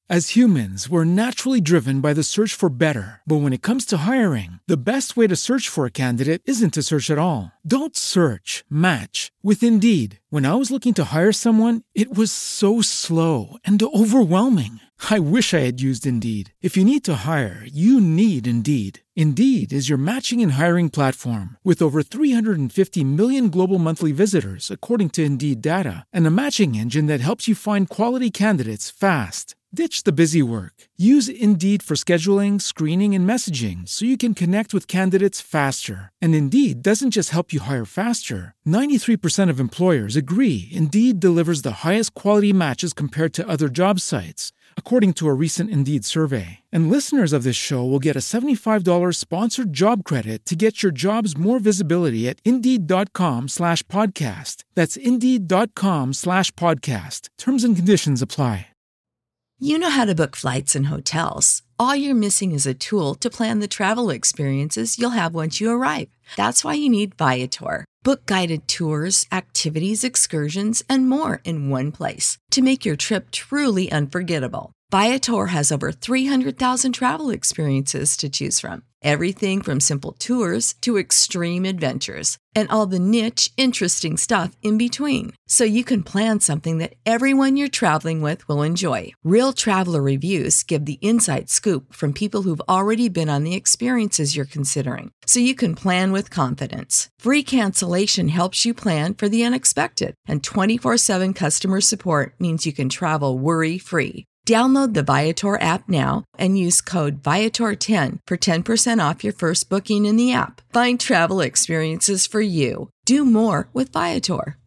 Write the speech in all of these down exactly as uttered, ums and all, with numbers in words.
As humans, we're naturally driven by the search for better. But when it comes to hiring, the best way to search for a candidate isn't to search at all. Don't search, match with Indeed. When I was looking to hire someone, it was so slow and overwhelming. I wish I had used Indeed. If you need to hire, you need Indeed. Indeed is your matching and hiring platform with over three hundred fifty million global monthly visitors, according to Indeed data, and a matching engine that helps you find quality candidates fast. Ditch the busy work. Use Indeed for scheduling, screening, and messaging so you can connect with candidates faster. And Indeed doesn't just help you hire faster. ninety-three percent of employers agree Indeed delivers the highest quality matches compared to other job sites, according to a recent Indeed survey. And listeners of this show will get a seventy-five dollars sponsored job credit to get your jobs more visibility at Indeed.com slash podcast. That's Indeed.com slash podcast. Terms and conditions apply. You know how to book flights and hotels. All you're missing is a tool to plan the travel experiences you'll have once you arrive. That's why you need Viator. Book guided tours, activities, excursions, and more in one place to make your trip truly unforgettable. Viator has over three hundred thousand travel experiences to choose from. Everything from simple tours to extreme adventures and all the niche, interesting stuff in between. So you can plan something that everyone you're traveling with will enjoy. Real traveler reviews give the inside scoop from people who've already been on the experiences you're considering. So you can plan with confidence. Free cancellation helps you plan for the unexpected. And twenty-four seven customer support means you can travel worry-free. Download the Viator app now and use code Viator ten for ten percent off your first booking in the app. Find travel experiences for you. Do more with Viator.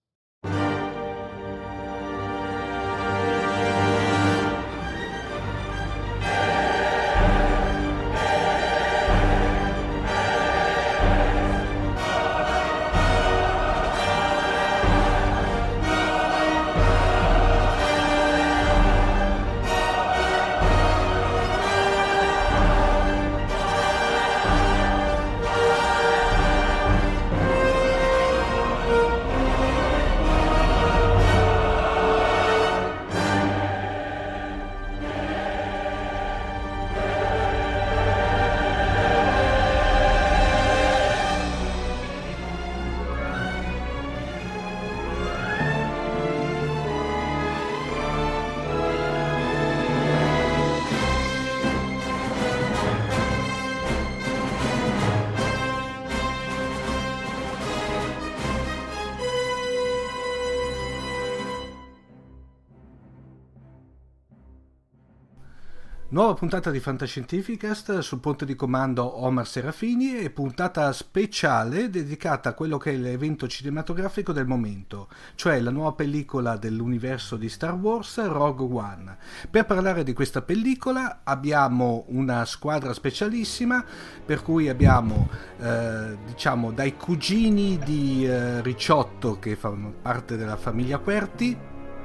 Nuova puntata di Fantascientificast, sul ponte di comando Omar Serafini, e puntata speciale dedicata a quello che è l'evento cinematografico del momento, cioè la nuova pellicola dell'universo di Star Wars, Rogue One. Per parlare di questa pellicola abbiamo una squadra specialissima, per cui abbiamo eh, diciamo dai cugini di eh, Ricciotto, che fanno parte della famiglia Querti,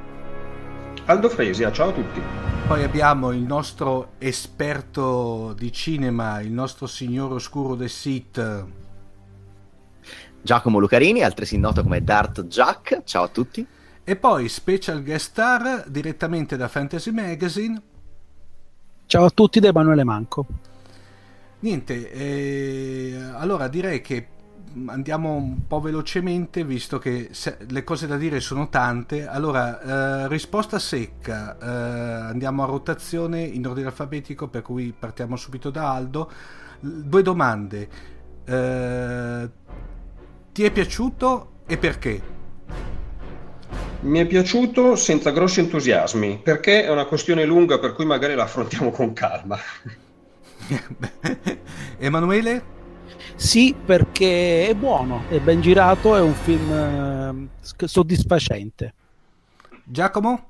Aldo Fresia, ciao a tutti. Poi abbiamo il nostro esperto di cinema, il nostro signor oscuro del Sith, Giacomo Lucarini, altresì noto come Darth Jack, ciao a tutti. E poi special guest star direttamente da Fantasy Magazine, ciao a tutti, da Emanuele Manco. Niente, eh, allora direi che andiamo un po' velocemente, visto che le cose da dire sono tante. Allora, eh, risposta secca, eh, andiamo a rotazione in ordine alfabetico, per cui partiamo subito da Aldo. Due domande: eh, ti è piaciuto e perché? Mi è piaciuto senza grossi entusiasmi, perché è una questione lunga, per cui magari la affrontiamo con calma. Emanuele? Sì, perché è buono, è ben girato, è un film eh, soddisfacente. Giacomo?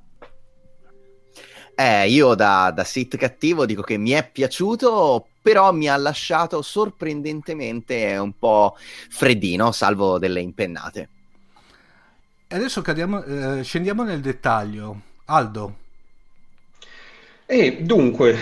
Eh, io da, da Sith cattivo dico che mi è piaciuto, però mi ha lasciato sorprendentemente un po' freddino, salvo delle impennate. E adesso cadiamo, eh, scendiamo nel dettaglio. Aldo? E dunque,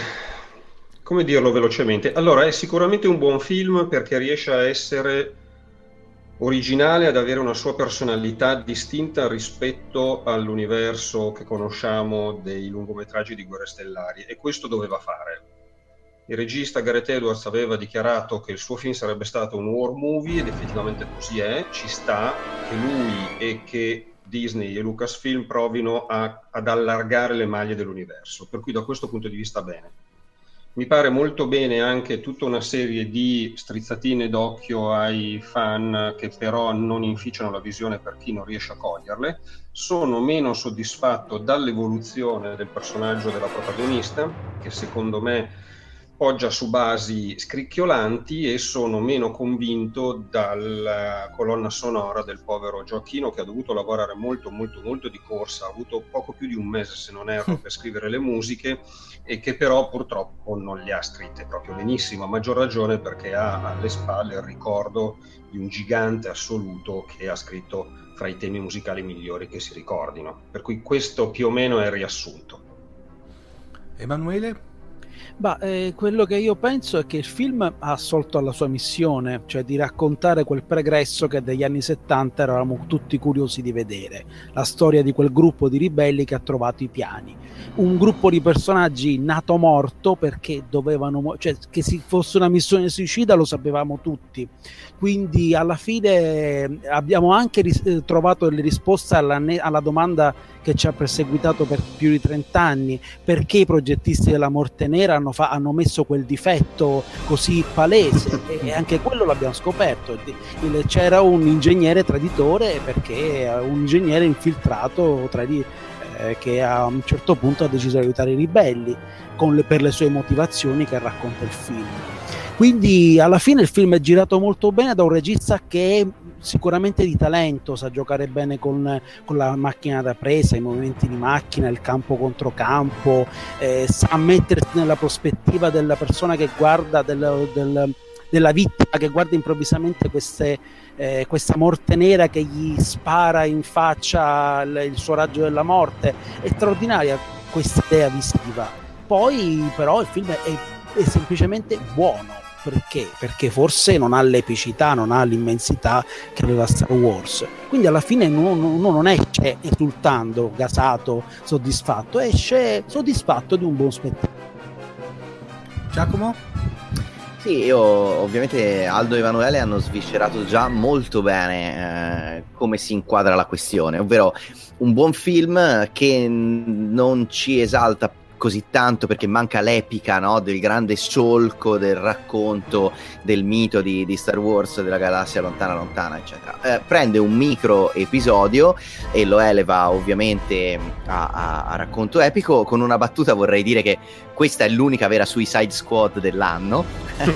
come dirlo velocemente? Allora, è sicuramente un buon film perché riesce a essere originale, ad avere una sua personalità distinta rispetto all'universo che conosciamo dei lungometraggi di Guerre Stellari, e questo doveva fare. Il regista Gareth Edwards aveva dichiarato che il suo film sarebbe stato un war movie, ed effettivamente così è. Ci sta che lui e che Disney e Lucasfilm provino a, ad allargare le maglie dell'universo, per cui da questo punto di vista bene. Mi pare molto bene anche tutta una serie di strizzatine d'occhio ai fan che però non inficiano la visione per chi non riesce a coglierle. Sono meno soddisfatto dall'evoluzione del personaggio della protagonista, che secondo me poggia su basi scricchiolanti, e sono meno convinto dalla colonna sonora del povero Gioacchino, che ha dovuto lavorare molto molto molto di corsa, ha avuto poco più di un mese se non erro per scrivere le musiche, e che però purtroppo non le ha scritte proprio benissimo, a maggior ragione perché ha alle spalle il ricordo di un gigante assoluto che ha scritto fra i temi musicali migliori che si ricordino, per cui questo più o meno è il riassunto. Emanuele? Bah, eh, quello che io penso è che il film ha assolto alla sua missione, cioè di raccontare quel pregresso che degli anni settanta eravamo tutti curiosi di vedere, la storia di quel gruppo di ribelli che ha trovato i piani, un gruppo di personaggi nato morto perché dovevano, cioè che si fosse una missione suicida lo sapevamo tutti, quindi alla fine abbiamo anche ris- trovato le risposte alla, ne- alla domanda che ci ha perseguitato per più di trent'anni, perché i progettisti della Morte Nera hanno, fa- hanno messo quel difetto così palese, e, e anche quello l'abbiamo scoperto. Il, c'era un ingegnere traditore, perché un ingegnere infiltrato tra di, eh, che a un certo punto ha deciso di aiutare i ribelli con le, per le sue motivazioni che racconta il film. Quindi alla fine il film è girato molto bene da un regista che è sicuramente di talento, sa giocare bene con, con la macchina da presa, i movimenti di macchina, il campo contro campo, eh, sa mettersi nella prospettiva della persona che guarda, del, del, della vittima che guarda improvvisamente queste, eh, questa morte nera che gli spara in faccia il, il suo raggio della morte. È straordinaria questa idea visiva. Poi però il film è, è semplicemente buono. Perché? Perché forse non ha l'epicità, non ha l'immensità che aveva Star Wars. Quindi alla fine uno non esce esultando, gasato, soddisfatto, esce soddisfatto di un buon spettacolo. Giacomo? Sì, io ovviamente Aldo e Emanuele hanno sviscerato già molto bene eh, come si inquadra la questione, ovvero un buon film che non ci esalta così tanto perché manca l'epica, no? Del grande solco del racconto del mito di, di Star Wars, della galassia lontana lontana eccetera. Eh, prende un micro episodio e lo eleva ovviamente a, a, a racconto epico. Con una battuta vorrei dire che questa è l'unica vera Suicide Squad dell'anno.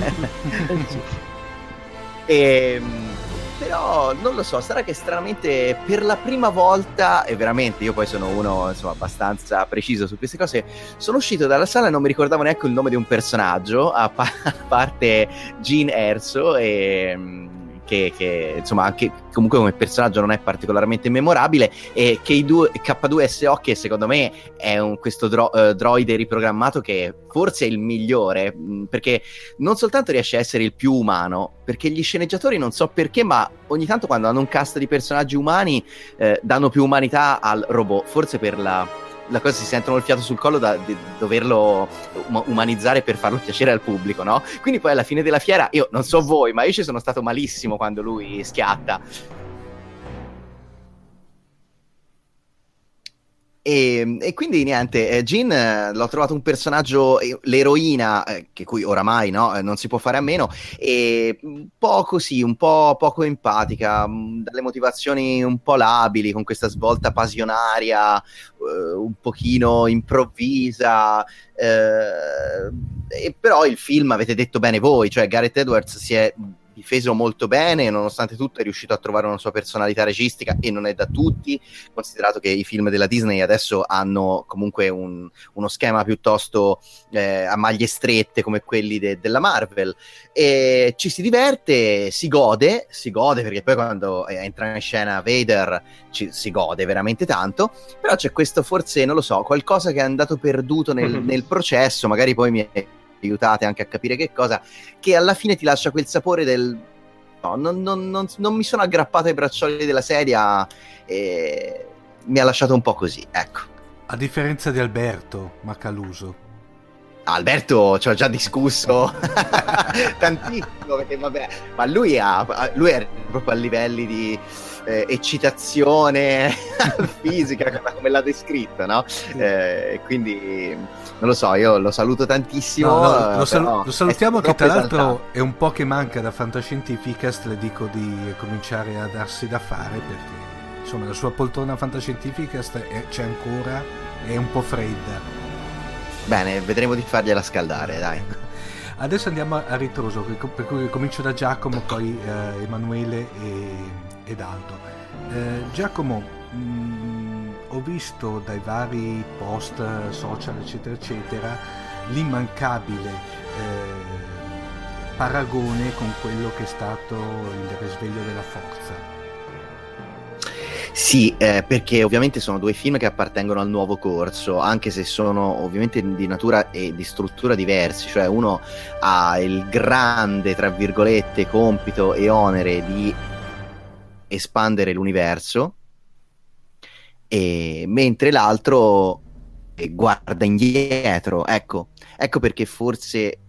e Però non lo so, sarà che stranamente per la prima volta, e veramente io poi sono uno insomma abbastanza preciso su queste cose, sono uscito dalla sala e non mi ricordavo neanche il nome di un personaggio, a, pa- a parte Gene Erso, e che, che insomma anche comunque come personaggio non è particolarmente memorabile, e K due S O, che secondo me è un, questo dro- uh, droide riprogrammato che forse è il migliore, mh, perché non soltanto riesce a essere il più umano, perché gli sceneggiatori non so perché ma ogni tanto quando hanno un cast di personaggi umani eh, danno più umanità al robot, forse per la la cosa, si sentono il fiato sul collo da di doverlo umanizzare per farlo piacere al pubblico, no? Quindi poi alla fine della fiera, io non so voi, ma io ci sono stato malissimo quando lui schiatta. E, e quindi niente, eh, Jean eh, l'ho trovato un personaggio, eh, l'eroina, eh, che cui oramai no, eh, non si può fare a meno, e un po' così, un po' poco empatica, mh, dalle motivazioni un po' labili, con questa svolta passionaria, eh, un pochino improvvisa, eh, e però il film, avete detto bene voi, cioè Gareth Edwards si è difeso molto bene, nonostante tutto è riuscito a trovare una sua personalità registica, e non è da tutti, considerato che i film della Disney adesso hanno comunque un, uno schema piuttosto eh, a maglie strette come quelli de- della Marvel, e ci si diverte, si gode, si gode perché poi quando entra in scena Vader ci, si gode veramente tanto, però c'è questo forse, non lo so, qualcosa che è andato perduto nel, nel processo, magari poi mi è aiutate anche a capire che cosa, che alla fine ti lascia quel sapore del no, non, non, non, non mi sono aggrappato ai braccioli della sedia e mi ha lasciato un po' così, ecco. A differenza di Alberto Macaluso. Alberto ci ho già discusso tantissimo, perché vabbè, ma lui ha lui è proprio a livelli di eh, eccitazione fisica come l'ha descritto, no? Eh, quindi non lo so, io lo saluto tantissimo. No, no, lo, sal- lo salutiamo, che tra l'altro esaltato. È un po' che manca da Fantascientificast, le dico di cominciare a darsi da fare, perché insomma la sua poltrona Fantascientificast è, c'è ancora, è un po' fredda. Bene, vedremo di fargliela scaldare, dai. Adesso andiamo a ritroso, per cui comincio da Giacomo, poi eh, Emanuele e, ed Aldo. Eh, Giacomo, mh, ho visto dai vari post social eccetera eccetera l'immancabile eh, paragone con quello che è stato il risveglio della forza. Sì, eh, perché ovviamente sono due film che appartengono al nuovo corso, anche se sono ovviamente di natura e di struttura diversi, cioè uno ha il grande, tra virgolette, compito e onere di espandere l'universo, e mentre l'altro guarda indietro. Ecco, ecco perché forse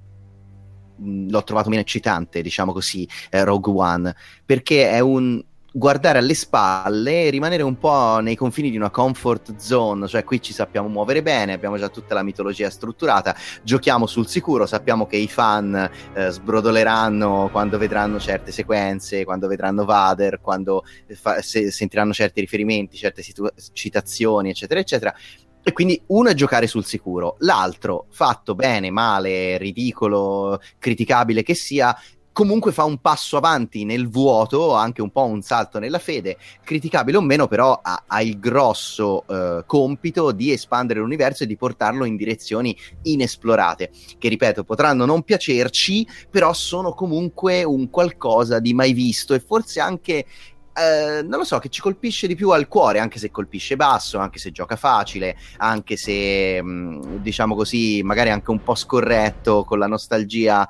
mh, l'ho trovato meno eccitante, diciamo così, eh, Rogue One, perché è un guardare alle spalle e rimanere un po' nei confini di una comfort zone, cioè qui ci sappiamo muovere bene, abbiamo già tutta la mitologia strutturata, giochiamo sul sicuro, sappiamo che i fan eh, sbrodoleranno quando vedranno certe sequenze, quando vedranno Vader, quando fa- se- sentiranno certi riferimenti, certe situ- citazioni eccetera eccetera, e quindi uno è giocare sul sicuro, l'altro, fatto bene, male, ridicolo, criticabile che sia, comunque fa un passo avanti nel vuoto, anche un po' un salto nella fede, criticabile o meno, però ha, ha il grosso eh, compito di espandere l'universo e di portarlo in direzioni inesplorate, che ripeto, potranno non piacerci, però sono comunque un qualcosa di mai visto e forse anche Eh, non lo so, che ci colpisce di più al cuore, anche se colpisce basso, anche se gioca facile, anche se mh, diciamo così, magari anche un po' scorretto con la nostalgia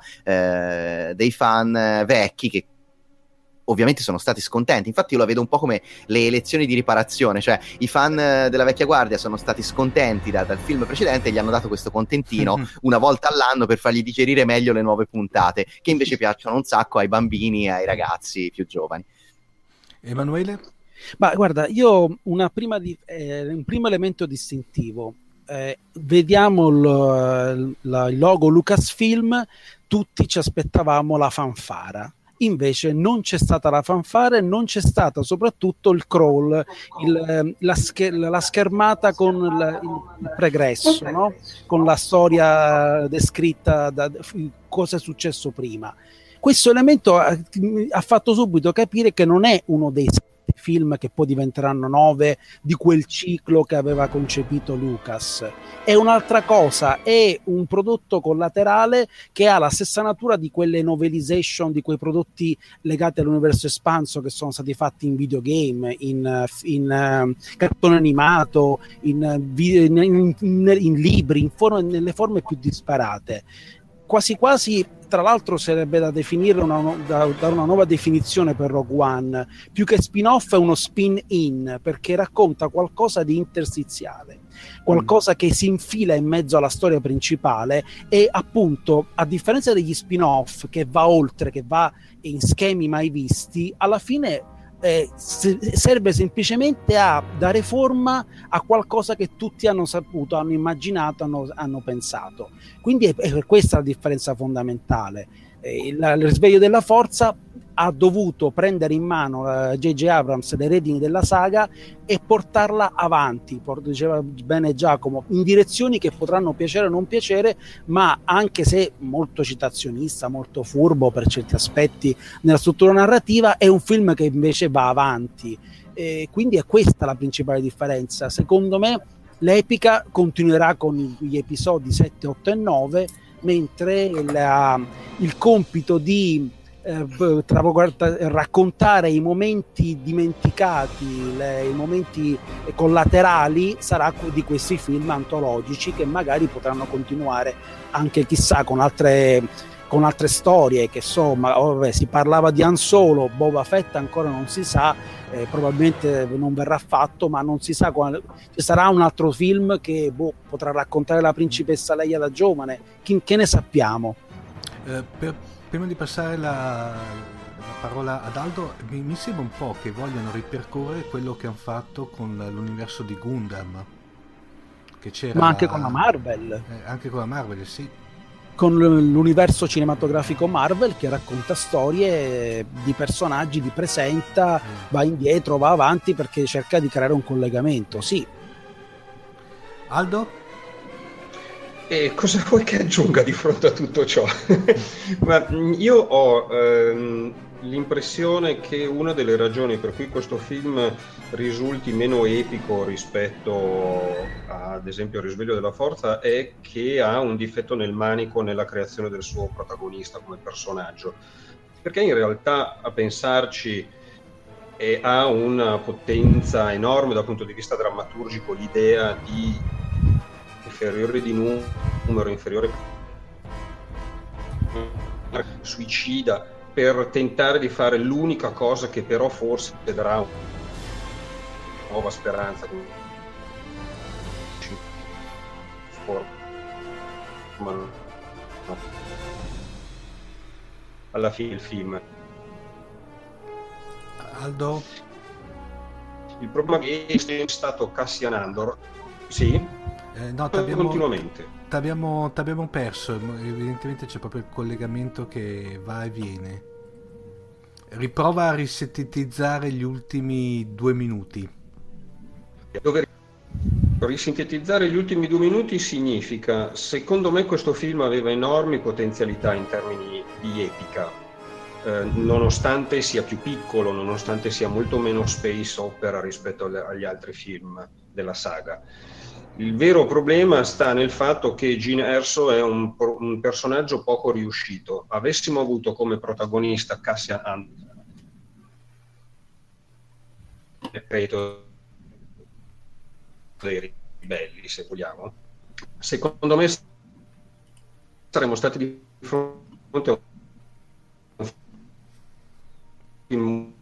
eh, dei fan eh, vecchi che ovviamente sono stati scontenti. Infatti io la vedo un po' come le elezioni di riparazione, cioè i fan della vecchia guardia sono stati scontenti da, dal film precedente e gli hanno dato questo contentino una volta all'anno per fargli digerire meglio le nuove puntate, che invece piacciono un sacco ai bambini e ai ragazzi più giovani. Emanuele? Ma guarda, io una prima di, eh, un primo elemento distintivo. Eh, vediamo il, la, il logo Lucasfilm, tutti ci aspettavamo la fanfara. Invece non c'è stata la fanfara e non c'è stata soprattutto il crawl, il, la, scher- la schermata con il, il pregresso, no? Con la storia descritta, da, cosa è successo prima. Questo elemento ha, ha fatto subito capire che non è uno dei film che poi diventeranno nove di quel ciclo che aveva concepito Lucas. È un'altra cosa, è un prodotto collaterale che ha la stessa natura di quelle novelization, di quei prodotti legati all'universo espanso che sono stati fatti in videogame, in, in uh, cartone animato, in, in, in, in, in libri, in forme, nelle forme più disparate. Quasi quasi, tra l'altro, sarebbe da definire una, da, da una nuova definizione per Rogue One. Più che spin-off è uno spin-in, perché racconta qualcosa di interstiziale, qualcosa mm. che si infila in mezzo alla storia principale e appunto, a differenza degli spin-off che va oltre, che va in schemi mai visti, alla fine Eh, serve semplicemente a dare forma a qualcosa che tutti hanno saputo, hanno immaginato, hanno, hanno pensato. Quindi è, è questa la differenza fondamentale. Eh, il, il risveglio della forza ha dovuto prendere in mano uh, J J Abrams le redini della saga e portarla avanti, por- diceva bene Giacomo, in direzioni che potranno piacere o non piacere, ma anche se molto citazionista, molto furbo per certi aspetti nella struttura narrativa, è un film che invece va avanti. E quindi è questa la principale differenza. Secondo me l'epica continuerà con gli episodi sette, otto e nove, mentre la, il compito di Eh, raccontare i momenti dimenticati, le, i momenti collaterali sarà di questi film antologici che magari potranno continuare anche chissà con altre con altre storie che insomma, vabbè, si parlava di Han Solo, Boba Fett ancora non si sa, eh, probabilmente non verrà fatto, ma non si sa quando ci sarà un altro film che boh, potrà raccontare la principessa Leia da giovane, che, che ne sappiamo? Eh, per, prima di passare la, la parola ad Aldo, mi, mi sembra un po' che vogliano ripercorrere quello che hanno fatto con l'universo di Gundam, che c'era, ma anche con la Marvel, eh, anche con la Marvel, sì, con l'universo cinematografico Marvel che racconta storie di personaggi, li presenta, va indietro, va avanti perché cerca di creare un collegamento. Sì. Aldo? E cosa vuoi che aggiunga di fronte a tutto ciò? Ma io ho ehm, l'impressione che una delle ragioni per cui questo film risulti meno epico rispetto a, ad esempio al Risveglio della Forza è che ha un difetto nel manico nella creazione del suo protagonista come personaggio, perché in realtà, a pensarci, è, ha una potenza enorme dal punto di vista drammaturgico l'idea di inferiore di numero, inferiore suicida, per tentare di fare l'unica cosa che però forse darà una nuova speranza alla fine il film. Aldo? Il problema è che è stato Cassian Andor, sì, eh, no, t'abbiamo, continuamente t'abbiamo, t'abbiamo perso, evidentemente c'è proprio il collegamento che va e viene. Riprova a risintetizzare gli ultimi due minuti. Dove risintetizzare gli ultimi due minuti significa, secondo me questo film aveva enormi potenzialità in termini di epica, eh, nonostante sia più piccolo, nonostante sia molto meno space opera rispetto agli altri film della saga. Il vero problema sta nel fatto che Jyn Erso è un, un personaggio poco riuscito. Avessimo avuto come protagonista Cassian Andor, decreto dei ribelli, se vogliamo, secondo me saremmo stati di fronte a un film.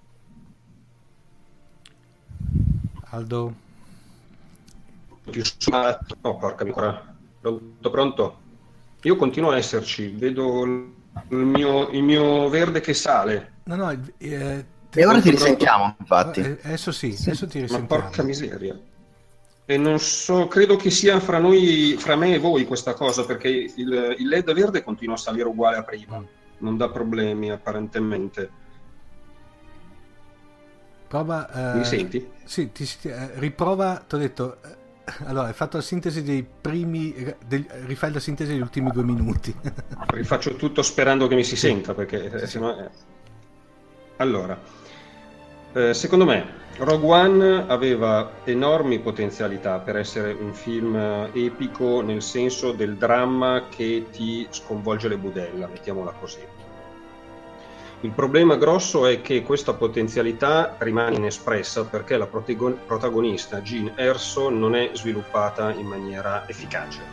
Aldo? Più sumato. No, porca miseria. Pronto, pronto? Io continuo a esserci, vedo il mio, il mio verde che sale. No, no, eh, e ora ti risentiamo, infatti. Eh, adesso sì, sì, adesso ti risentiamo. Ma porca miseria. E non so, credo che sia fra noi, fra me e voi questa cosa, perché il, il L E D verde continua a salire uguale a prima, non dà problemi apparentemente. Prova, eh, mi senti? Sì, ti, eh, riprova, ti ho detto, eh, allora hai fatto la sintesi dei primi, del, rifai la sintesi degli ultimi due minuti. Rifaccio tutto sperando che mi si senta, perché sì, sennò è... Allora, eh, secondo me Rogue One aveva enormi potenzialità per essere un film epico nel senso del dramma che ti sconvolge le budella, mettiamola così. Il problema grosso è che questa potenzialità rimane inespressa perché la protagonista Jyn Erso non è sviluppata in maniera efficace.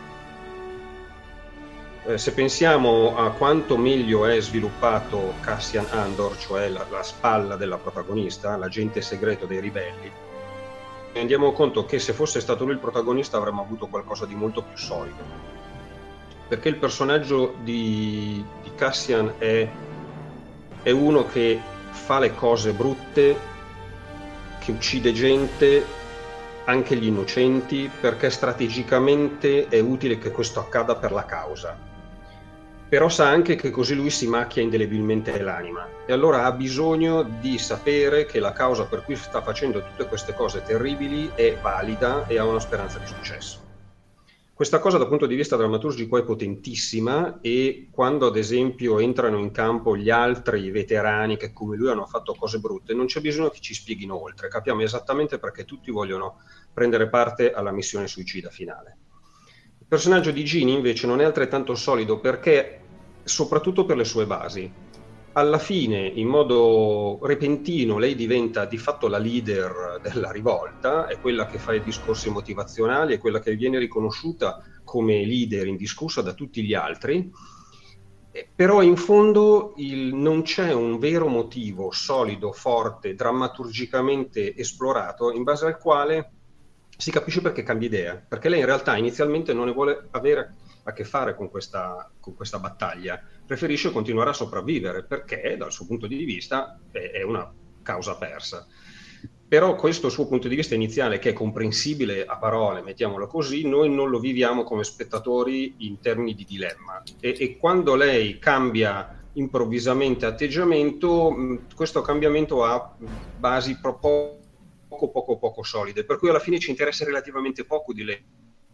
Eh, se pensiamo a quanto meglio è sviluppato Cassian Andor, cioè la, la spalla della protagonista, l'agente segreto dei ribelli, rendiamo conto che se fosse stato lui il protagonista avremmo avuto qualcosa di molto più solido, perché il personaggio di, di Cassian è, è uno che fa le cose brutte, che uccide gente, anche gli innocenti, perché strategicamente è utile che questo accada per la causa. Però sa anche che così lui si macchia indelebilmente l'anima e allora ha bisogno di sapere che la causa per cui sta facendo tutte queste cose terribili è valida e ha una speranza di successo. Questa cosa dal punto di vista drammaturgico è potentissima e quando ad esempio entrano in campo gli altri veterani che come lui hanno fatto cose brutte non c'è bisogno che ci spieghino oltre, capiamo esattamente perché tutti vogliono prendere parte alla missione suicida finale. Il personaggio di Jyn invece non è altrettanto solido perché, soprattutto per le sue basi, alla fine in modo repentino lei diventa di fatto la leader della rivolta, è quella che fa i discorsi motivazionali, è quella che viene riconosciuta come leader indiscussa da tutti gli altri, Però in fondo il, non c'è un vero motivo solido, forte, drammaturgicamente esplorato, in base al quale si capisce perché cambia idea, perché lei in realtà inizialmente non ne vuole avere a che fare con questa, con questa battaglia, preferisce continuare a sopravvivere, perché dal suo punto di vista è, è una causa persa. Però questo suo punto di vista iniziale, che è comprensibile a parole, mettiamolo così, noi non lo viviamo come spettatori in termini di dilemma. E, e quando lei cambia improvvisamente atteggiamento, mh, questo cambiamento ha basi poco poco poco poco solide, per cui alla fine ci interessa relativamente poco di lei.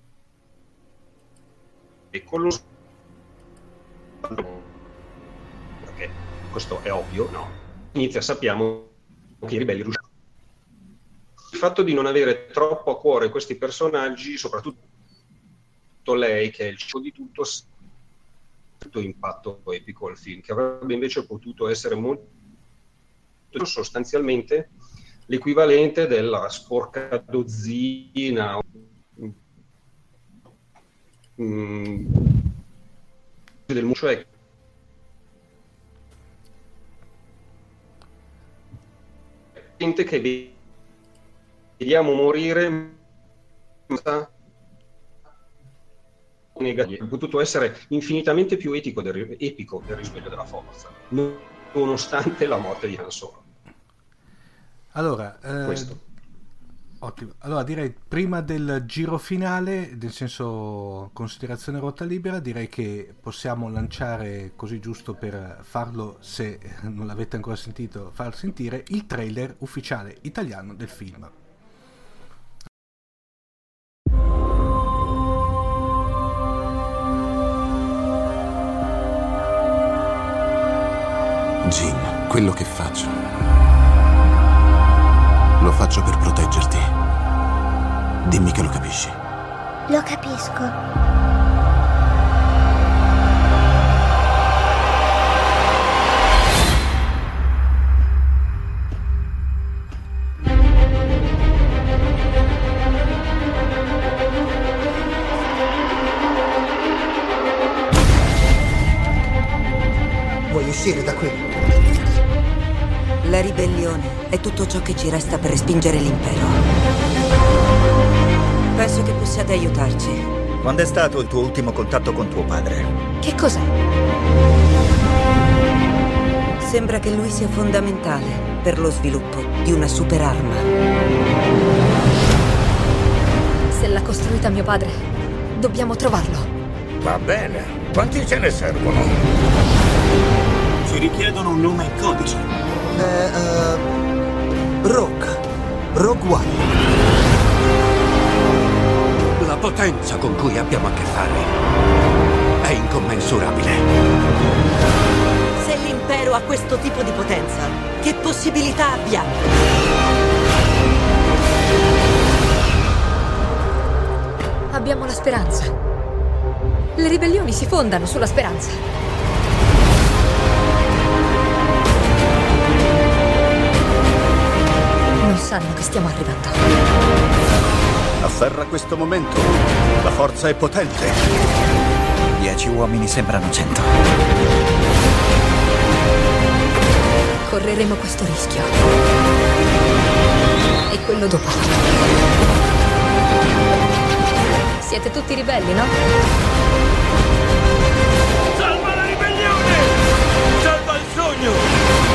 E con lo perché questo è ovvio, no? Inizia, sappiamo che i ribelli riusciranno. Il fatto di non avere troppo a cuore questi personaggi, soprattutto lei, che è il centro di tutto, tutto impatto epico al film, che avrebbe invece potuto essere molto sostanzialmente l'equivalente della sporca dozzina mm, del cioè gente che vediamo morire negativo. È potuto essere infinitamente più etico del, epico del risveglio della forza, nonostante la morte di Han Solo. Allora, eh, ottimo. Allora direi prima del giro finale, nel senso considerazione rotta libera, direi che possiamo lanciare, così giusto per farlo, se non l'avete ancora sentito, far sentire il trailer ufficiale italiano del film. Jin, quello che faccio lo faccio per proteggerti. Dimmi che lo capisci. Lo capisco. Vuoi uscire da qui? La ribellione è tutto ciò che ci resta per respingere l'impero. Penso che possiate aiutarci. Quando è stato il tuo ultimo contatto con tuo padre? Che cos'è? Sembra che lui sia fondamentale per lo sviluppo di una superarma. Se l'ha costruita mio padre, dobbiamo trovarlo. Va bene. Quanti ce ne servono? Ci richiedono un nome e codice. Eh, uh, Rogue. Rogue One. La potenza con cui abbiamo a che fare è incommensurabile. Se l'impero ha questo tipo di potenza, che possibilità abbiamo? Abbiamo la speranza. Le ribellioni si fondano sulla speranza. Non sanno che stiamo arrivando. Afferra questo momento. La forza è potente. Dieci uomini sembrano cento. Correremo questo rischio. E quello dopo. Siete tutti ribelli, no? Salva la ribellione! Salva il sogno!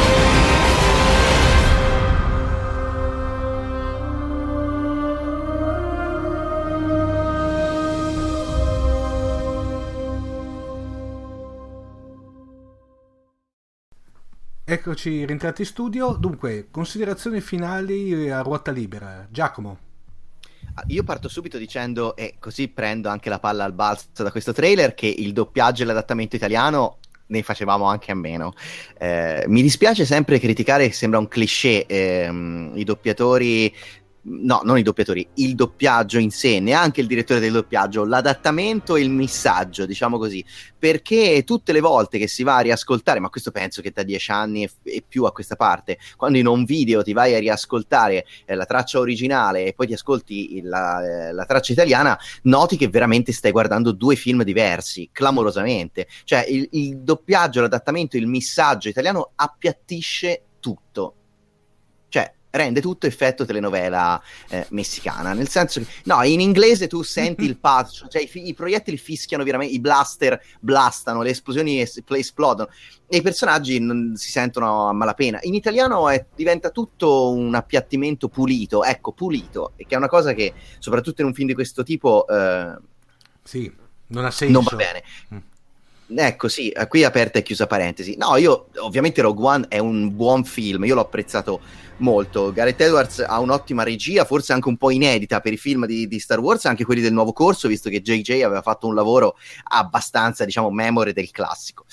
Eccoci rientrati in studio. Dunque, considerazioni finali a ruota libera. Giacomo. Io parto subito dicendo, e così prendo anche la palla al balzo da questo trailer, che il doppiaggio e l'adattamento italiano ne facevamo anche a meno. Eh, mi dispiace sempre criticare, sembra un cliché, ehm, i doppiatori no, non i doppiatori, il doppiaggio in sé, neanche il direttore del doppiaggio, l'adattamento e il missaggio, diciamo così, perché tutte le volte che si va a riascoltare, ma questo penso che da dieci anni e, e più a questa parte, quando in un video ti vai a riascoltare eh, la traccia originale e poi ti ascolti il, la, eh, la traccia italiana, noti che veramente stai guardando due film diversi, clamorosamente, cioè il, il doppiaggio, l'adattamento, il missaggio italiano appiattisce tutto, cioè rende tutto effetto telenovela eh, messicana, nel senso che no, in inglese tu senti il patch, cioè i, fi- i proiettili fischiano veramente, i blaster blastano, le esplosioni es- esplodono e i personaggi non si sentono a malapena. In italiano è, diventa tutto un appiattimento pulito, ecco, pulito, e che è una cosa che soprattutto in un film di questo tipo eh, sì, non ha senso, non va bene. Mm. Ecco, sì, qui aperta e chiusa parentesi. No, io ovviamente Rogue One è un buon film, io l'ho apprezzato molto. Gareth Edwards ha un'ottima regia, forse anche un po' inedita per i film di, di Star Wars, anche quelli del nuovo corso, visto che J J aveva fatto un lavoro abbastanza, diciamo, memore del classico.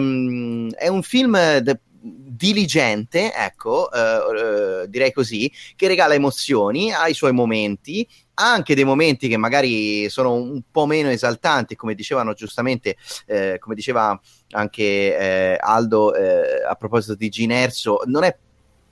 Ehm, è un film de- diligente, ecco, eh, eh, direi così, che regala emozioni, ha i suoi momenti, anche dei momenti che magari sono un po' meno esaltanti, come dicevano giustamente, eh, come diceva anche eh, Aldo eh, a proposito di Gene Erso, non è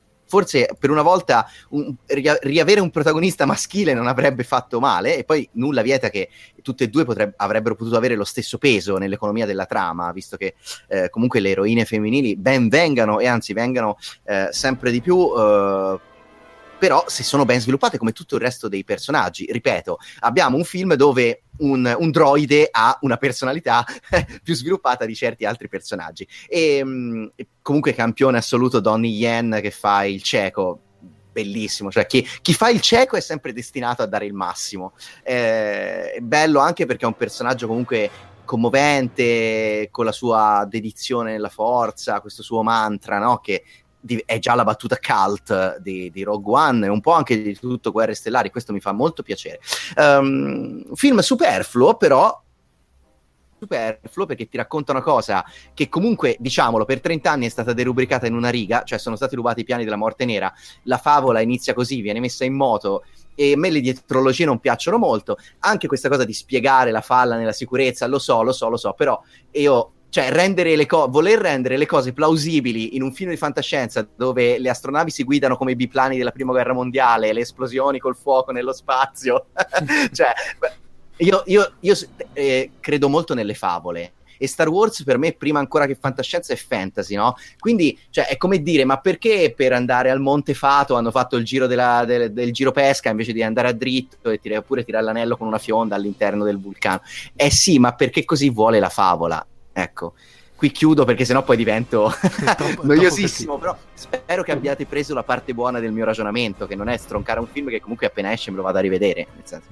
forse per una volta un, ri- riavere un protagonista maschile non avrebbe fatto male, e poi nulla vieta che tutte e due potreb- avrebbero potuto avere lo stesso peso nell'economia della trama, visto che eh, comunque le eroine femminili ben vengano, e anzi vengano eh, sempre di più, eh, però se sono ben sviluppate come tutto il resto dei personaggi. Ripeto, abbiamo un film dove un, un droide ha una personalità più sviluppata di certi altri personaggi, e mh, comunque campione assoluto Donnie Yen che fa il cieco, bellissimo, cioè chi, chi fa il cieco è sempre destinato a dare il massimo. Eh, è bello anche perché è un personaggio comunque commovente, con la sua dedizione nella forza, questo suo mantra, no? Che è già la battuta cult di, di Rogue One e un po' anche di tutto Guerre Stellari. Questo mi fa molto piacere. Um, film superfluo, però superfluo perché ti racconta una cosa che comunque, diciamolo, per trenta anni è stata derubricata in una riga, cioè sono stati rubati i piani della Morte Nera, la favola inizia così, viene messa in moto, e a me le dietrologie non piacciono molto, anche questa cosa di spiegare la falla nella sicurezza, lo so, lo so, lo so, però io... Cioè, rendere le co- voler rendere le cose plausibili in un film di fantascienza dove le astronavi si guidano come i biplani della Prima Guerra Mondiale, le esplosioni col fuoco nello spazio, cioè, io, io, io eh, credo molto nelle favole. E Star Wars per me, prima ancora che fantascienza, è fantasy, no? Quindi, cioè, è come dire, ma perché per andare al Monte Fato hanno fatto il giro della, del, del giro pesca invece di andare a dritto e tirare, oppure tirare l'anello con una fionda all'interno del vulcano? Eh sì, ma perché così vuole la favola. Ecco, qui chiudo perché sennò poi divento troppo, noiosissimo, troppo, però spero che abbiate preso la parte buona del mio ragionamento, che non è stroncare un film che comunque appena esce me lo vado a rivedere, nel senso.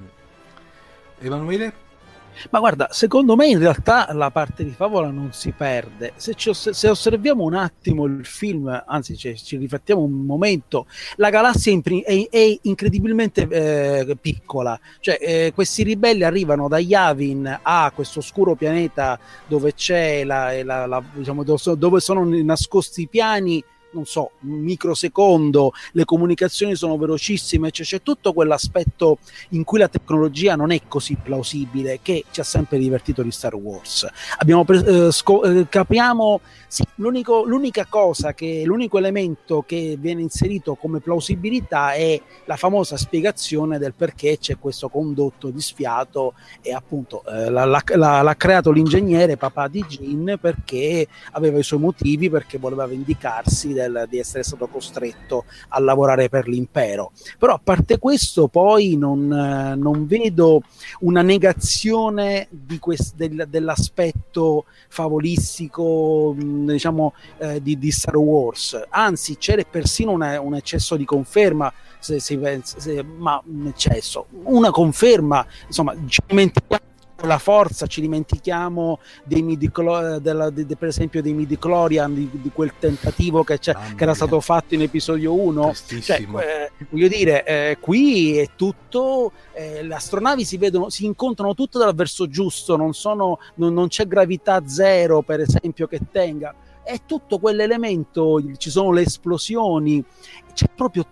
Emanuele? Ma guarda, secondo me in realtà la parte di favola non si perde. Se, ci oss- se osserviamo un attimo il film, anzi ci, ci riflettiamo un momento, la galassia è, impri- è, è incredibilmente eh, piccola. Cioè eh, questi ribelli arrivano da Yavin a questo oscuro pianeta dove c'è la, la, la, diciamo, dove sono nascosti i piani, non so, un microsecondo, le comunicazioni sono velocissime, cioè c'è tutto quell'aspetto in cui la tecnologia non è così plausibile, che ci ha sempre divertito di Star Wars. Abbiamo pre- eh, sco- eh, capiamo, sì, l'unico, l'unica cosa che, l'unico elemento che viene inserito come plausibilità è la famosa spiegazione del perché c'è questo condotto di sfiato, e appunto eh, l'ha, l'ha, l'ha creato l'ingegnere papà di Jean perché aveva i suoi motivi, perché voleva vendicarsi del di essere stato costretto a lavorare per l'impero. Però a parte questo poi non, non vedo una negazione di quest, del, dell'aspetto favolistico, diciamo, eh, di, di Star Wars, anzi c'è persino una, un eccesso di conferma, se si pensa, se, ma un eccesso, una conferma, insomma, ci dimentichiamo la forza, ci dimentichiamo dei midi-clo- della, de, de, per esempio dei midi-chlorian, di, di quel tentativo che, c'è, che era stato fatto in episodio uno. Cioè, eh, voglio dire, eh, qui è tutto, eh, le astronavi si vedono, si incontrano tutte dal verso giusto, non, sono, non, non c'è gravità zero, per esempio, che tenga, è tutto quell'elemento, ci sono le esplosioni, c'è proprio tutto.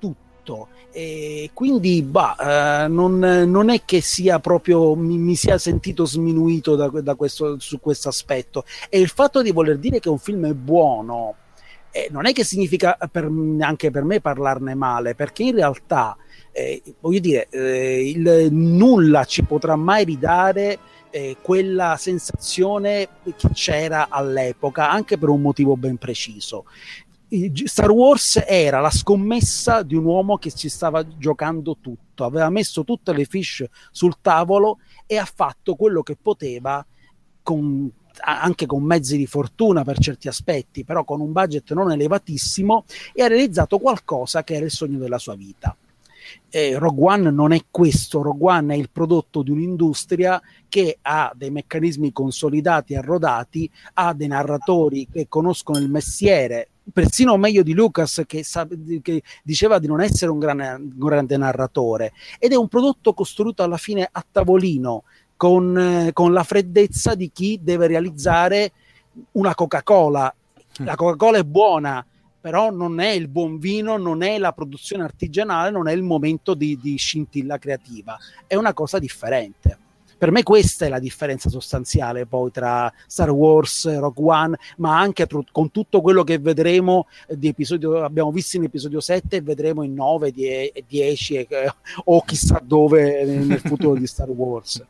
Esatto, e quindi bah, eh, non, non è che sia proprio mi, mi sia sentito sminuito da, da questo, su questo aspetto, e il fatto di voler dire che un film è buono eh, non è che significa per, anche per me parlarne male, perché in realtà eh, voglio dire eh, il nulla ci potrà mai ridare eh, quella sensazione che c'era all'epoca, anche per un motivo ben preciso. Star Wars era la scommessa di un uomo che ci stava giocando tutto, aveva messo tutte le fiche sul tavolo e ha fatto quello che poteva, con, anche con mezzi di fortuna per certi aspetti, però con un budget non elevatissimo, e ha realizzato qualcosa che era il sogno della sua vita. Eh, Rogue One non è questo. Rogue One è il prodotto di un'industria che ha dei meccanismi consolidati e arrodati, ha dei narratori che conoscono il mestiere, persino meglio di Lucas, che, sa, che diceva di non essere un, gran, un grande narratore, ed è un prodotto costruito alla fine a tavolino con, eh, con la freddezza di chi deve realizzare una Coca-Cola. La Coca-Cola è buona, però non è il buon vino, non è la produzione artigianale, non è il momento di, di scintilla creativa, è una cosa differente. Per me questa è la differenza sostanziale poi tra Star Wars e Rogue One, ma anche tr- con tutto quello che vedremo di episodio, abbiamo visto in episodio sette e vedremo in nove, dieci e, o chissà dove nel futuro di Star Wars.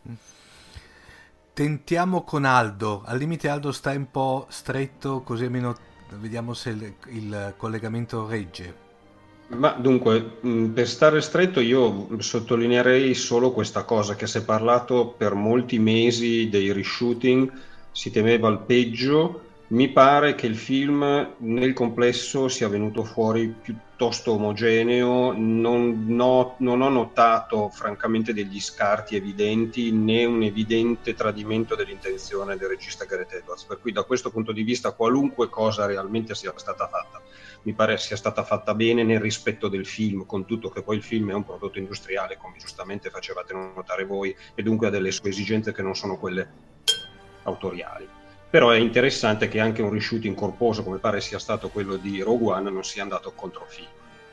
Tentiamo con Aldo, al limite Aldo stai un po' stretto, così almeno vediamo se il, il collegamento regge. Ma dunque, per stare stretto io sottolineerei solo questa cosa, che si è parlato per molti mesi dei reshooting, si temeva il peggio. Mi pare che il film nel complesso sia venuto fuori piuttosto omogeneo, non, no, non ho notato francamente degli scarti evidenti né un evidente tradimento dell'intenzione del regista Gareth Edwards, per cui da questo punto di vista qualunque cosa realmente sia stata fatta mi pare sia stata fatta bene nel rispetto del film, con tutto che poi il film è un prodotto industriale, come giustamente facevate notare voi, e dunque ha delle sue esigenze che non sono quelle autoriali. Però è interessante che anche un reshooting corposo, come pare sia stato quello di Rogue One, non sia andato contro film.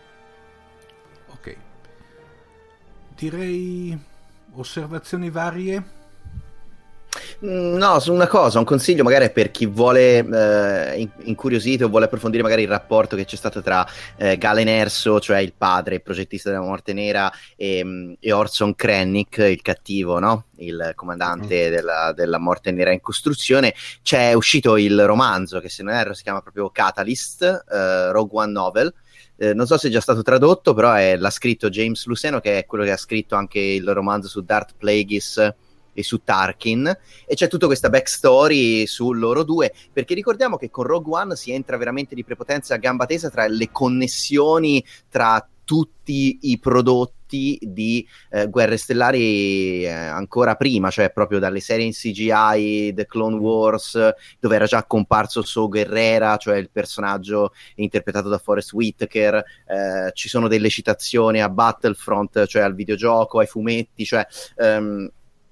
Ok. Direi osservazioni varie? No, su una cosa, un consiglio magari per chi vuole eh, incuriosito o vuole approfondire magari il rapporto che c'è stato tra eh, Galen Erso, cioè il padre, il progettista della Morte Nera, e, e Orson Krennic, il cattivo, no? Il comandante mm. della, della Morte Nera in costruzione. C'è uscito il romanzo che, se non erro, si chiama proprio Catalyst, eh, Rogue One Novel. Eh, non so se è già stato tradotto, però è, l'ha scritto James Luceno, che è quello che ha scritto anche il romanzo su Darth Plagueis e su Tarkin, e c'è tutta questa backstory su loro due, perché ricordiamo che con Rogue One si entra veramente di prepotenza a gamba tesa tra le connessioni tra tutti i prodotti di eh, Guerre Stellari eh, ancora prima, cioè proprio dalle serie in C G I, The Clone Wars, dove era già comparso Saw Gerrera, cioè il personaggio interpretato da Forest Whitaker. Eh, ci sono delle citazioni a Battlefront, cioè al videogioco, ai fumetti, cioè um,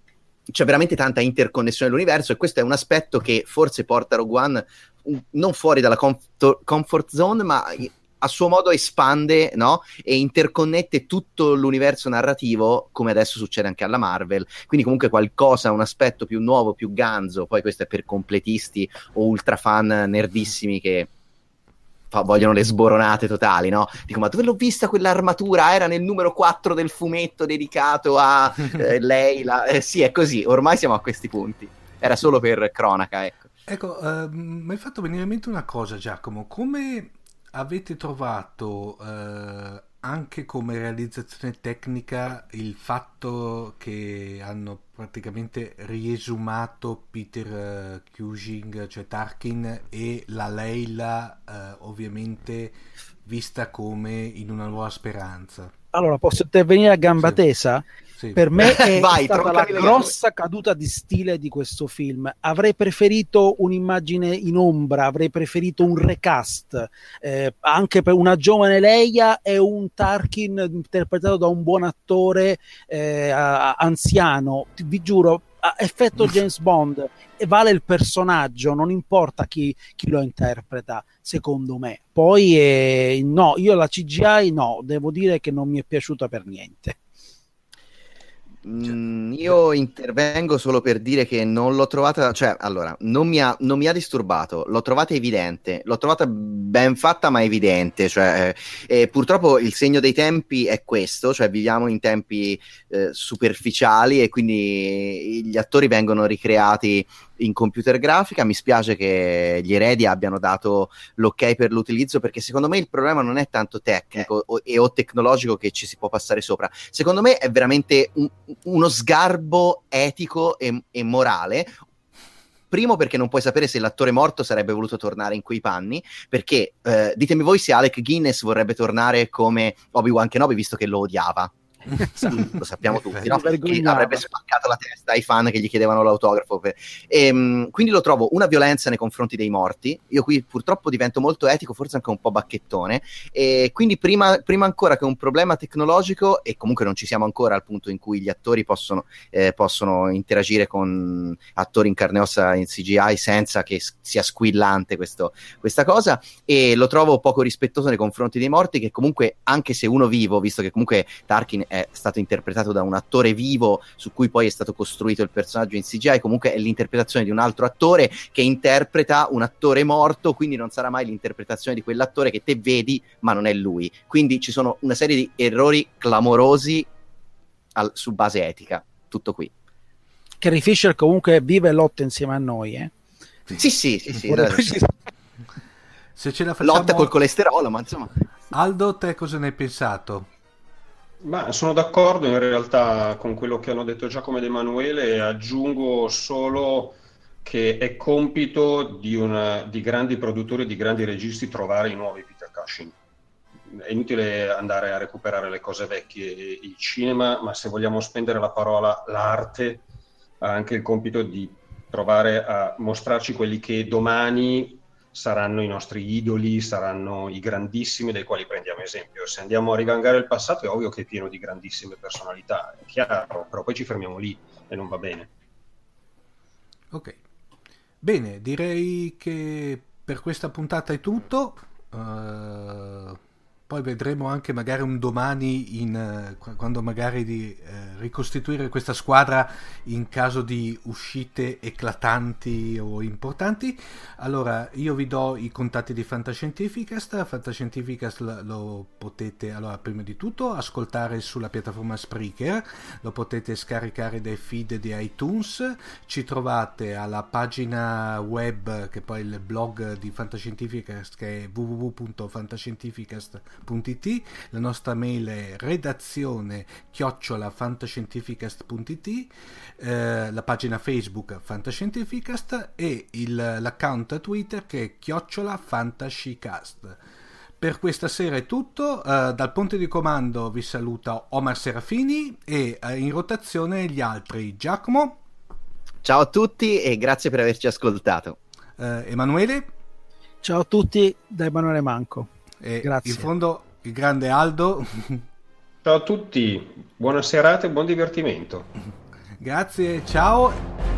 c'è veramente tanta interconnessione dell'universo, e questo è un aspetto che forse porta Rogue One non fuori dalla comfort, comfort zone, ma a suo modo espande, no? E interconnette tutto l'universo narrativo, come adesso succede anche alla Marvel. Quindi comunque qualcosa, un aspetto più nuovo, più ganzo. Poi questo è per completisti o ultra fan nerdissimi che fa, vogliono le sboronate totali, no? Dico, ma dove l'ho vista quell'armatura? Era nel numero quattro del fumetto dedicato a eh, lei. La... Eh, sì, è così, ormai siamo a questi punti. Era solo per cronaca, ecco. Ecco, uh, mi hai fatto venire in mente una cosa, Giacomo. Come avete trovato uh, anche come realizzazione tecnica il fatto che hanno praticamente riesumato Peter uh, Cushing, cioè Tarkin, e la Leila uh, ovviamente vista come in Una Nuova Speranza? Allora, posso intervenire a gamba tesa? Sì. Per me è Vai, stata la grossa caduta di stile di questo film. Avrei preferito un'immagine in ombra, avrei preferito un recast, eh, anche per una giovane Leia e un Tarkin interpretato da un buon attore eh, anziano. Vi giuro, a effetto James Bond, e vale il personaggio, non importa chi, chi lo interpreta, secondo me. Poi eh, no, io la C G I no, devo dire che non mi è piaciuta per niente. Mm, io intervengo solo per dire che non l'ho trovata, cioè allora non mi ha, non mi ha disturbato, l'ho trovata evidente, l'ho trovata ben fatta ma evidente, cioè eh, purtroppo il segno dei tempi è questo, cioè viviamo in tempi eh, superficiali e quindi gli attori vengono ricreati in computer grafica. Mi spiace che gli eredi abbiano dato l'ok per l'utilizzo, perché secondo me il problema non è tanto tecnico o, e o tecnologico che ci si può passare sopra, secondo me è veramente un, uno sgarbo etico e, e morale. Primo, perché non puoi sapere se l'attore morto sarebbe voluto tornare in quei panni, perché eh, ditemi voi se Alec Guinness vorrebbe tornare come Obi-Wan Kenobi, visto che lo odiava. Sì, lo sappiamo tutti, no? Che avrebbe spaccato la testa ai fan che gli chiedevano l'autografo per... e, um, quindi lo trovo una violenza nei confronti dei morti. Io qui purtroppo divento molto etico, forse anche un po' bacchettone, e quindi prima, prima ancora che un problema tecnologico, e comunque non ci siamo ancora al punto in cui gli attori possono, eh, possono interagire con attori in carne e ossa in C G I senza che sia squillante questo, questa cosa, e lo trovo poco rispettoso nei confronti dei morti, che comunque, anche se uno vivo, visto che comunque Tarkin è stato interpretato da un attore vivo su cui poi è stato costruito il personaggio in C G I, comunque è l'interpretazione di un altro attore che interpreta un attore morto, quindi non sarà mai l'interpretazione di quell'attore che te vedi ma non è lui, quindi ci sono una serie di errori clamorosi al, su base etica. Tutto qui. Carrie Fisher comunque vive e lotta insieme a noi, eh? Sì, sì, sì, sì. Se ce la facciamo... Lotta col colesterolo, ma insomma... Aldo, te cosa ne hai pensato? Ma sono d'accordo in realtà con quello che hanno detto Giacomo ed Emanuele, e aggiungo solo che è compito di, una, di grandi produttori, di grandi registi, trovare i nuovi Peter Cushing. È inutile andare a recuperare le cose vecchie, il cinema, ma se vogliamo spendere la parola l'arte, ha anche il compito di provare a mostrarci quelli che domani saranno i nostri idoli, saranno i grandissimi dai quali prendiamo esempio. Se andiamo a rivangare il passato è ovvio che è pieno di grandissime personalità, è chiaro, però poi ci fermiamo lì e non va bene. Ok, bene, direi che per questa puntata è tutto. Uh, poi vedremo anche magari un domani in, uh, quando magari di uh, ricostituire questa squadra in caso di uscite eclatanti o importanti. Allora io vi do i contatti di Fantascientificast. Fantascientificast lo, lo potete, allora prima di tutto ascoltare sulla piattaforma Spreaker, lo potete scaricare dai feed di iTunes, ci trovate alla pagina web, che poi è il blog di Fantascientificast, che è w w w punto fantascientificast punto i t, la nostra mail è redazione chiocciola fantascientificast punto i t, eh, la pagina Facebook Fantascientificast e il, l'account Twitter che è chiocciola fantascicast. Per questa sera è tutto, uh, dal ponte di comando vi saluta Omar Serafini e uh, in rotazione gli altri. Giacomo. Ciao a tutti e grazie per averci ascoltato. Uh, Emanuele. Ciao a tutti da Emanuele Manco. E grazie. In fondo il grande Aldo. Ciao a tutti, buona serata e buon divertimento. Grazie, ciao.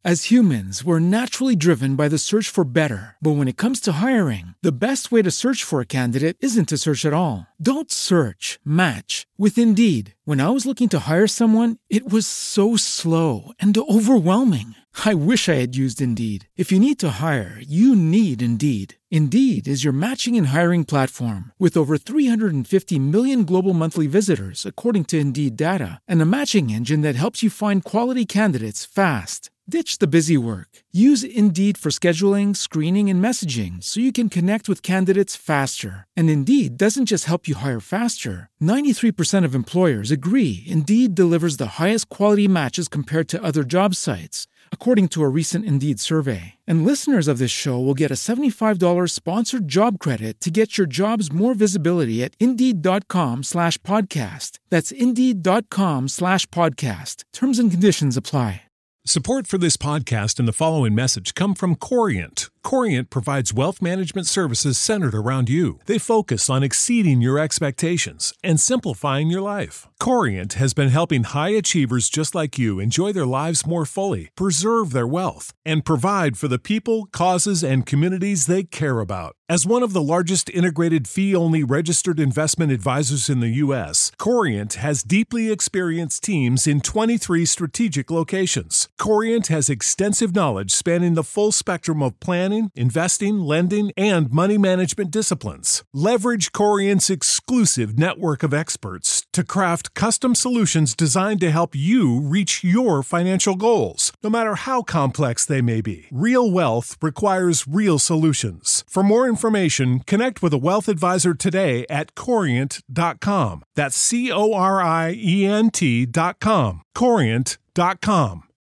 As humans, we're naturally driven by the search for better. But when it comes to hiring, the best way to search for a candidate isn't to search at all. Don't search, match with Indeed. When I was looking to hire someone, it was so slow and overwhelming. I wish I had used Indeed. If you need to hire, you need Indeed. Indeed is your matching and hiring platform with over three hundred fifty million global monthly visitors, according to Indeed data, and a matching engine that helps you find quality candidates fast. Ditch the busy work. Use Indeed for scheduling, screening, and messaging so you can connect with candidates faster. And Indeed doesn't just help you hire faster. ninety-three percent of employers agree Indeed delivers the highest quality matches compared to other job sites, according to a recent Indeed survey. And listeners of this show will get a seventy-five dollars sponsored job credit to get your jobs more visibility at Indeed.com slash podcast. That's Indeed.com slash podcast. Terms and conditions apply. Support for this podcast and the following message come from Corient. Corient provides wealth management services centered around you. They focus on exceeding your expectations and simplifying your life. Corient has been helping high achievers just like you enjoy their lives more fully, preserve their wealth, and provide for the people, causes, and communities they care about. As one of the largest integrated fee-only registered investment advisors in the U S, Corient has deeply experienced teams in twenty-three strategic locations. Corient has extensive knowledge spanning the full spectrum of planning, investing, lending, and money management disciplines. Leverage Corient's exclusive network of experts to craft custom solutions designed to help you reach your financial goals, no matter how complex they may be. Real wealth requires real solutions. For more information, connect with a wealth advisor today at corient dot com. That's C O R I E N T dot com. corient dot com.